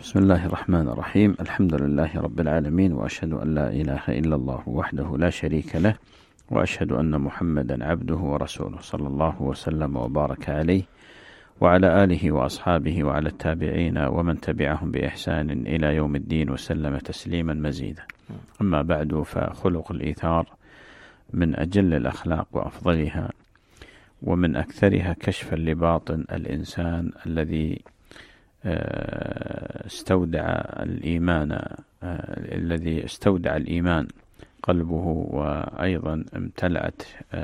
بسم الله الرحمن الرحيم. الحمد لله رب العالمين، وأشهد أن لا إله إلا الله وحده لا شريك له، وأشهد أن محمدا عبده ورسوله، صلى الله وسلم وبارك عليه وعلى آله وأصحابه وعلى التابعين ومن تبعهم بإحسان إلى يوم الدين وسلم تسليما مزيدا. أما بعد، فخلق الإيثار من أجل الأخلاق وأفضلها، ومن أكثرها كشفا لباطن الإنسان الذي استودع الإيمان قلبه، وأيضا امتلأت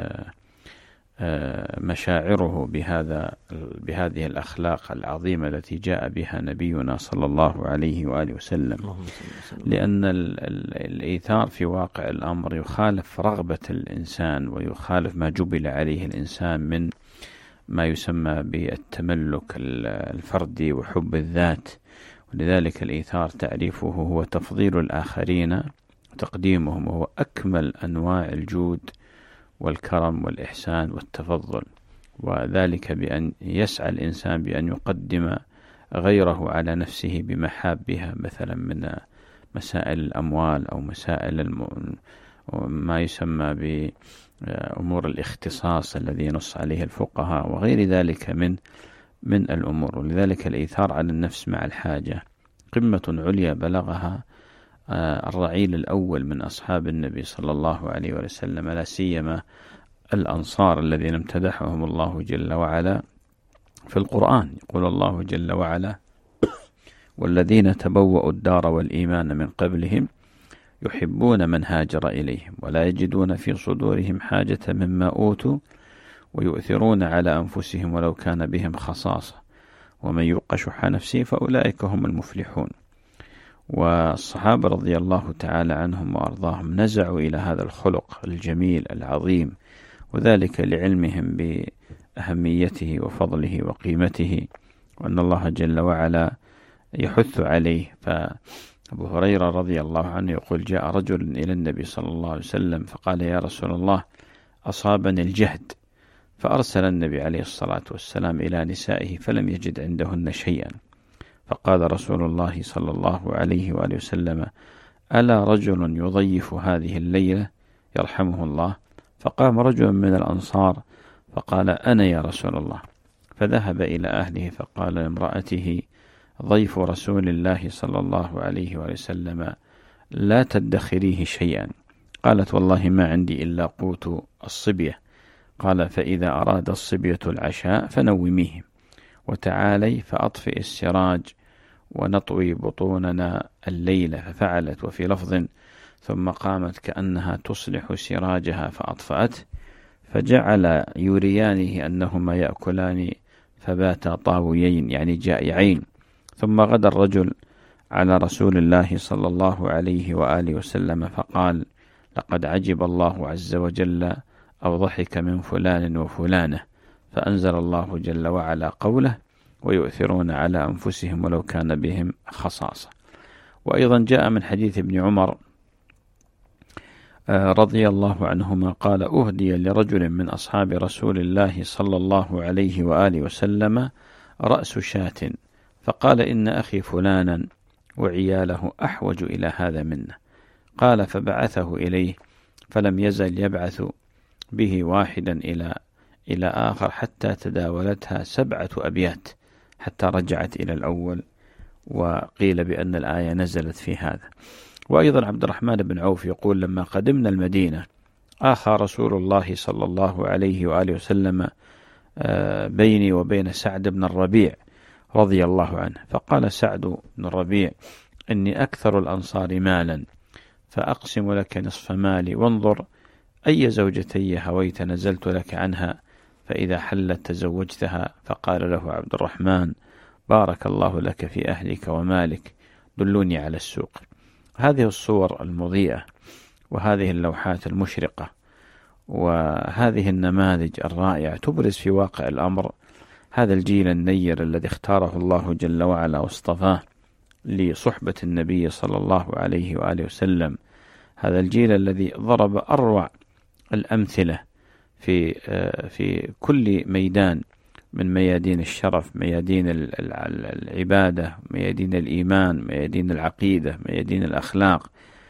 مشاعره بهذه الأخلاق العظيمة التي جاء بها نبينا صلى الله عليه وآله وسلم. لأن الإيثار في واقع الأمر يخالف رغبة الإنسان، ويخالف ما جبل عليه الإنسان من ما يسمى بالتملك الفردي وحب الذات. ولذلك الإيثار تعريفه هو تفضيل الآخرين وتقديمهم، وهو أكمل أنواع الجود والكرم والإحسان والتفضل، وذلك بأن يسعى الإنسان بأن يقدم غيره على نفسه بمحابها، مثلا من مسائل الأموال أو مسائل ما يسمى بأمور الاختصاص الذي ينص عليه الفقهاء، وغير ذلك من الأمور. ولذلك الإيثار على النفس مع الحاجة قمة عليا بلغها الرعيل الأول من أصحاب النبي صلى الله عليه وسلم، لا سيما الأنصار الذين امتدحهم الله جل وعلا في القرآن. يقول الله جل وعلا: والذين تبوأوا الدار والإيمان من قبلهم يحبون من هاجر إليهم ولا يجدون في صدورهم حاجة مما أوتوا ويؤثرون على أنفسهم ولو كان بهم خصاصة ومن يوق شح نفسه فأولئك هم المفلحون. والصحابة رضي الله تعالى عنهم وأرضاهم نزعوا إلى هذا الخلق الجميل العظيم، وذلك لعلمهم بأهميته وفضله وقيمته، وأن الله جل وعلا يحث عليه. فأبو هريرة رضي الله عنه يقول: جاء رجل إلى النبي صلى الله عليه وسلم فقال: يا رسول الله، أصابني الجهد. فأرسل النبي عليه الصلاة والسلام إلى نسائه فلم يجد عندهن شيئا، فقال رسول الله صلى الله عليه وآله وسلم: ألا رجل يضيف هذه الليلة يرحمه الله؟ فقام رجل من الأنصار فقال: أنا يا رسول الله. فذهب إلى أهله فقال لامرأته: ضيف رسول الله صلى الله عليه وآله وسلم لا تدخريه شيئا. قالت: والله ما عندي إلا قوت الصبية. قال: فإذا أراد الصبية العشاء فنوميهم وتعالي فأطفئ السراج ونطوي بطوننا الليلة. ففعلت. وفي لفظ: ثم قامت كأنها تصلح سراجها فأطفأت، فجعل يريانه أنهما يأكلان فباتا طاويين، يعني جائعين. ثم غدا الرجل على رسول الله صلى الله عليه وآله وسلم فقال: لقد عجب الله عز وجل أو ضحك من فلان وفلانة. فأنزل الله جل وعلا قوله: ويؤثرون على أنفسهم ولو كان بهم خصاصة. وأيضا جاء من حديث ابن عمر رضي الله عنهما قال: أهدي لرجل من أصحاب رسول الله صلى الله عليه وآله وسلم رأس شاة، فقال: إن أخي فلانا وعياله أحوج إلى هذا منا. قال: فبعثه إليه فلم يزل يبعث به واحدا إلى آخر حتى تداولتها 7 أبيات حتى رجعت إلى الأول، وقيل بأن الآية نزلت في هذا. وأيضا عبد الرحمن بن عوف يقول: لما قدمنا المدينة آخى رسول الله صلى الله عليه وآله وسلم بيني وبين سعد بن الربيع رضي الله عنه، فقال سعد بن الربيع: إني أكثر الأنصار مالا، فأقسم لك نصف مالي، وانظر أي زوجتي هويت نزلت لك عنها، فإذا حلت تزوجتها. فقال له عبد الرحمن: بارك الله لك في أهلك ومالك، دلوني على السوق. هذه الصور المضيئة وهذه اللوحات المشرقة وهذه النماذج الرائعة تبرز في واقع الأمر هذا الجيل النير الذي اختاره الله جل وعلا واصطفاه لصحبة النبي صلى الله عليه وآله وسلم. هذا الجيل الذي ضرب أروع الأمثلة في كل ميدان من ميادين الشرف، ميادين العبادة، ميادين الإيمان، ميادين العقيدة، ميادين الأخلاق،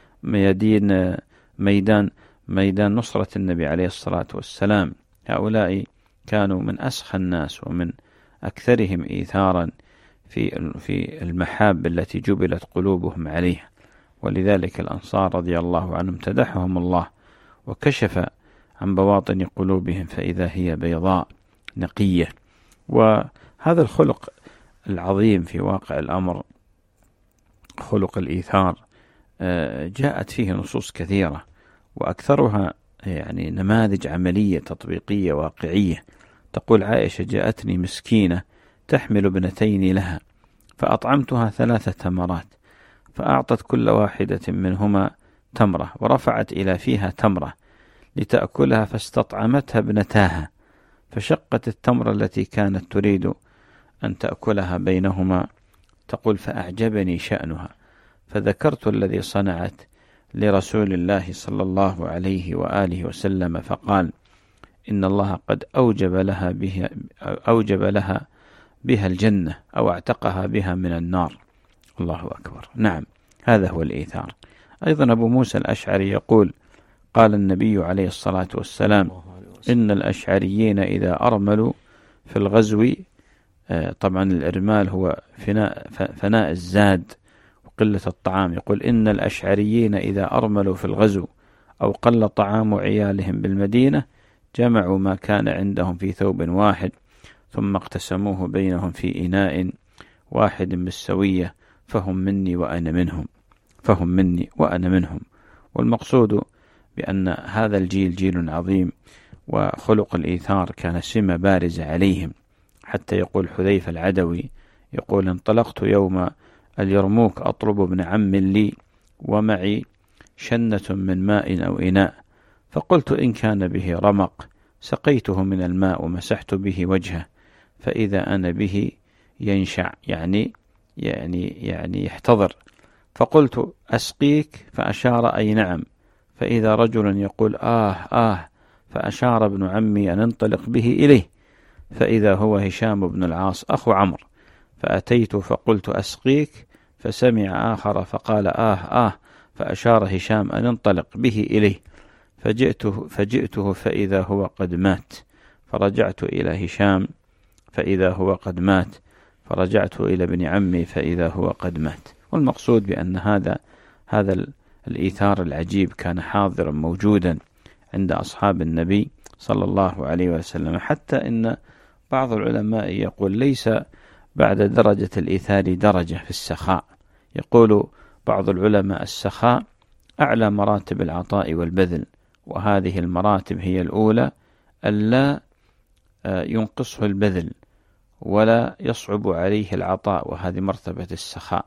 ميدان نصرة النبي عليه الصلاة والسلام. هؤلاء كانوا من أسخى الناس ومن أكثرهم إيثارا في المحاب التي جبلت قلوبهم عليها، ولذلك الأنصار رضي الله عنهم امتدحهم الله وكشف عن بواطن قلوبهم فإذا هي بيضاء نقية. وهذا الخلق العظيم في واقع الأمر، خلق الإيثار، جاءت فيه نصوص كثيرة، وأكثرها يعني نماذج عملية تطبيقية واقعية. تقول عائشة: جاءتني مسكينة تحمل ابنتين لها فأطعمتها 3 تمرات، فأعطت كل واحدة منهما تمرة، ورفعت إلى فيها تمرة لتأكلها، فاستطعمتها ابنتاها، فشقت التمرة التي كانت تريد أن تأكلها بينهما. تقول: فأعجبني شأنها، فذكرت الذي صنعت لرسول الله صلى الله عليه وآله وسلم، فقال: إن الله قد أوجب لها بها الجنة، أو اعتقها بها من النار. الله أكبر. نعم، هذا هو الإيثار. أيضا أبو موسى الأشعري يقول: قال النبي عليه الصلاة والسلام: إن الأشعريين إذا أرملوا في الغزو، طبعا الإرمال هو فناء الزاد وقلة الطعام، يقول: إن الأشعريين إذا أرملوا في الغزو أو قل طعام عيالهم بالمدينة، جمعوا ما كان عندهم في ثوب واحد، ثم اقتسموه بينهم في إناء واحد بالسوية، فهم مني وأنا منهم. والمقصود بأن هذا الجيل جيل عظيم، وخلق الإيثار كان سمة بارزة عليهم، حتى يقول حذيفة العدوي يقول: انطلقت يوم اليرموك أطلب ابن عم لي ومعي شنة من ماء أو إناء، فقلت: إن كان به رمق سقيته من الماء ومسحت به وجهه، فإذا أنا به ينشع، يعني يحتضر. فقلت: أسقيك؟ فأشار: أي نعم. فإذا رجل يقول: آه، فأشار ابن عمي أن انطلق به إليه، فإذا هو هشام بن العاص أخو عمرو، فأتيت فقلت: أسقيك؟ فسمع آخر فقال: آه، فأشار هشام أن انطلق به إليه، فجئته فإذا هو قد مات، فرجعت إلى هشام فإذا هو قد مات، فرجعت إلى ابن عمي فإذا هو قد مات. والمقصود بأن هذا الإيثار العجيب كان حاضرا موجودا عند أصحاب النبي صلى الله عليه وسلم، حتى إن بعض العلماء يقول: ليس بعد درجة الإيثار درجة في السخاء. يقول بعض العلماء: السخاء أعلى مراتب العطاء والبذل، وهذه المراتب هي الأولى: ألا ينقصه البذل ولا يصعب عليه العطاء، وهذه مرتبة السخاء.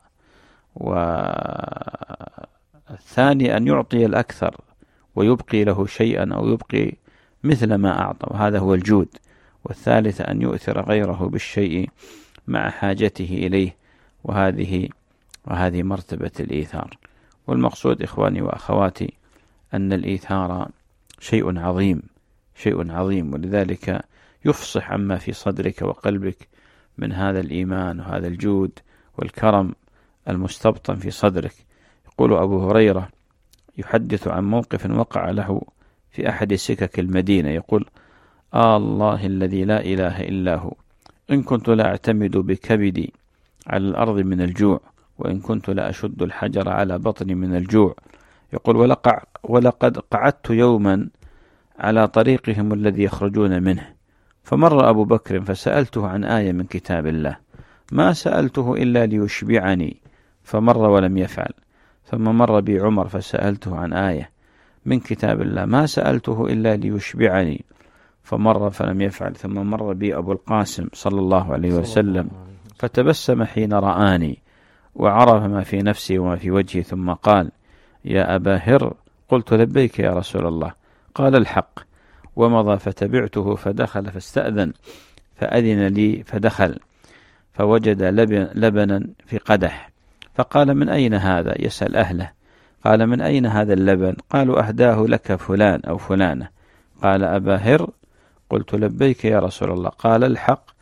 والثاني أن يعطي الأكثر ويبقي له شيئا أو يبقي مثل ما أعطى، وهذا هو الجود. والثالث أن يؤثر غيره بالشيء مع حاجته إليه، وهذه مرتبة الإيثار. والمقصود إخواني وأخواتي أن الإيثار شيء عظيم، ولذلك يفصح عما في صدرك وقلبك من هذا الإيمان وهذا الجود والكرم المستبطن في صدرك. يقول أبو هريرة يحدث عن موقف وقع له في أحد سكك المدينة، يقول: الله الذي لا إله إلا هو، إن كنت لا أعتمد بكبدي على الأرض من الجوع، وإن كنت لا أشد الحجر على بطني من الجوع. يقول: ولقد قعدت يوما على طريقهم الذي يخرجون منه، فمر أبو بكر فسألته عن آية من كتاب الله، ما سألته إلا ليشبعني، فمر ولم يفعل. ثم مر بي عمر فسألته عن آية من كتاب الله، ما سألته إلا ليشبعني، فمر فلم يفعل. ثم مر بي أبو القاسم صلى الله عليه وسلم فتبسم حين رآني وعرف ما في نفسي وما في وجهي، ثم قال: يا أبا هر. قلت: لبيك يا رسول الله. قال: الحق. ومضى فتبعته فدخل فاستأذن، فأذن لي فدخل، فوجد لبنا في قدح، فقال: من أين هذا؟ يسأل أهله. قال: من أين هذا اللبن؟ قالوا: أهداه لك فلان أو فلانة. قال: أبا هر. قلت: لبيك يا رسول الله. قال: الحق.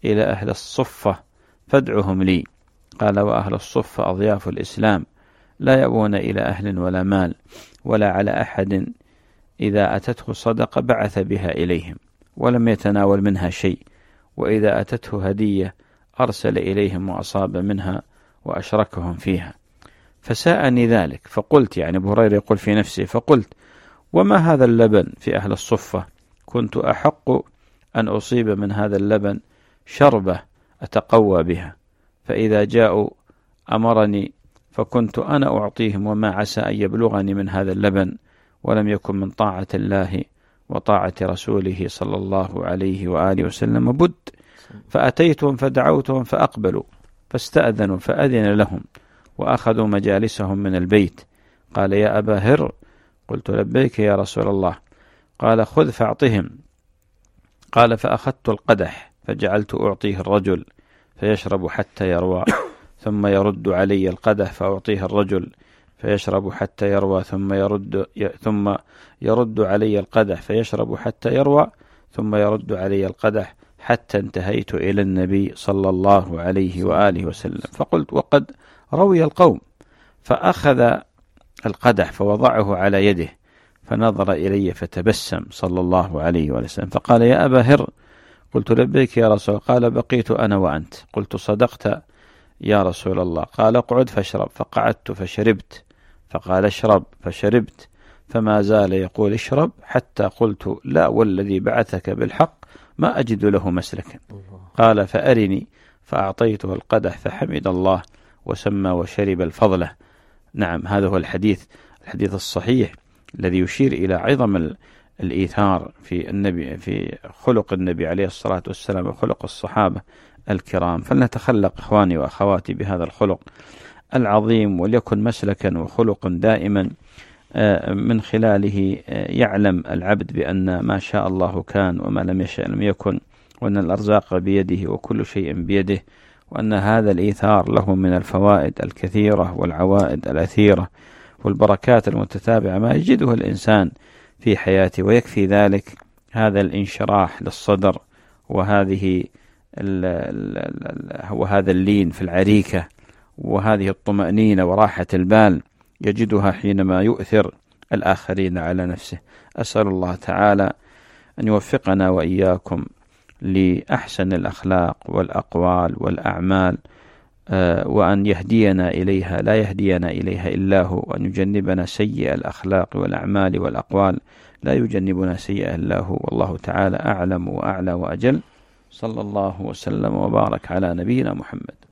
إلى أهل الصفة فادعهم لي. قال: وأهل الصفة أضياف الإسلام، لا يأوون إلى أهل ولا مال ولا على أحد إذا أتته صدقة بعث بها إليهم ولم يتناول منها شيء، وإذا أتته هدية أرسل إليهم وأصاب منها وأشركهم فيها. فساءني ذلك، فقلت، يعني أبو هريرة يقول في نفسه، فقلت: وما هذا اللبن في أهل الصفة؟ كنت أحق أن أصيب من هذا اللبن شربة أتقوى بها، فإذا جاءوا أمرني فكنت أنا أعطيهم، وما عسى أن يبلغني من هذا اللبن ولم يكن من طاعة الله وطاعة رسوله صلى الله عليه وآله وسلم بد. فأتيتهم فدعوتهم فأقبلوا، فاستأذنوا فأذن لهم وأخذوا مجالسهم من البيت. قال: يا أبا هر. قلت: لبيك يا رسول الله. قال: خذ فأعطهم. قال: فأخذت القدح فجعلت أعطيه الرجل فيشرب حتى يروى، ثم يرد علي القدح فأعطيه الرجل فيشرب حتى يروى، ثم يرد علي القدح فيشرب حتى يروى، ثم يرد علي القدح حتى انتهيت إلى النبي صلى الله عليه وآله وسلم. فقلت: وقد روي القوم. فأخذ القدح فوضعه على يده فنظر إلي فتبسم صلى الله عليه وسلم فقال: يا أبا هر. قلت: لبيك يا رسول. قال: بقيت أنا وأنت. قلت: صدقت يا رسول الله. قال: اقعد فاشرب. فقعدت فشربت. فقال: اشرب. فشربت. فما زال يقول: اشرب، حتى قلت: لا والذي بعثك بالحق ما أجد له مسلكا. قال: فأرني. فأعطيته القدح فحمد الله وسمى وشرب الفضلة. نعم، هذا هو الحديث الصحيح الذي يشير إلى عظم الإيثار في النبي، في خلق النبي عليه الصلاة والسلام وخلق الصحابة الكرام. فلنتخلق إخواني وأخواتي بهذا الخلق العظيم، وليكن مسلكا وخلق دائما من خلاله يعلم العبد بأن ما شاء الله كان وما لم يشاء لم يكن، وأن الأرزاق بيده وكل شيء بيده، وأن هذا الإيثار له من الفوائد الكثيرة والعوائد الأثيرة والبركات المتتابعة ما يجده الإنسان في حياته. ويكفي ذلك هذا الانشراح للصدر وهذا اللين في العريكة وهذه الطمأنينة وراحة البال يجدها حينما يؤثر الآخرين على نفسه. أسأل الله تعالى أن يوفقنا وإياكم لأحسن الأخلاق والأقوال والأعمال، وأن يهدينا إليها، لا يهدينا إليها إلا هو، وأن يجنبنا سيء الأخلاق والأعمال والأقوال، لا يجنبنا سيئة إلا هو. والله تعالى أعلم وأعلى وأجل. صلى الله وسلم وبارك على نبينا محمد.